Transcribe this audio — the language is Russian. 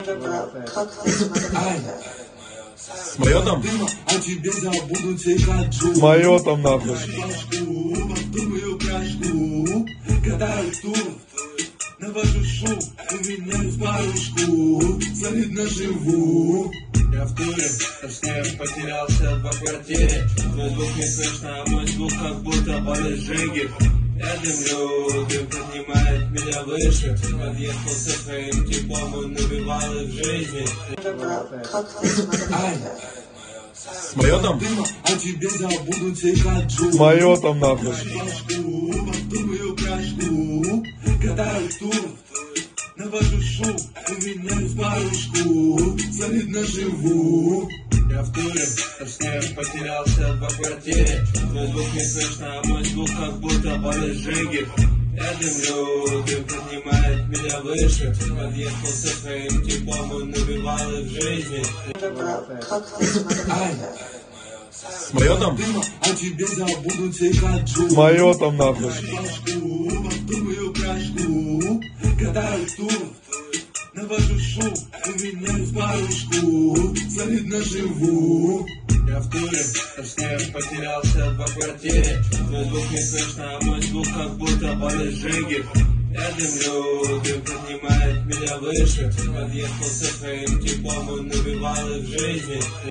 Мое там? Мое там нахуй. Навожу шум, поменяю парочку, солидно живу. Я в туре, точнее потерялся в квартире. Твой звук не слышно, а мой звук как будто полежеги. Я дымлю, дым поднимает меня выше. Подъехал со своим типом, он набивал их в жизни. Мое там? А тебе забуду тихо. Мое там нахуй. Думаю, крашку, катаю тур. Навожу шум, поменяю парочку, солидно живу. Я в туре, точнее потерялся в квартире. Твой звук не слышно, а мой звук как будто полежеги. Я дымлю, дым поднимает меня выше. Подъехал со своим типом, он набивал их в жизни. Мое там? А тебе забуду тихо. Мое там нахуй. Думаю, крашку, катаю тур. Навожу шум, поменяю парочку, солидно живу. Я в туре, точнее потерялся в квартире. Твой звук не слышно, а мой звук как будто полежеги. Я дымлю, дым поднимает меня выше. Подъехал со своим типом, он набивал их в жизни.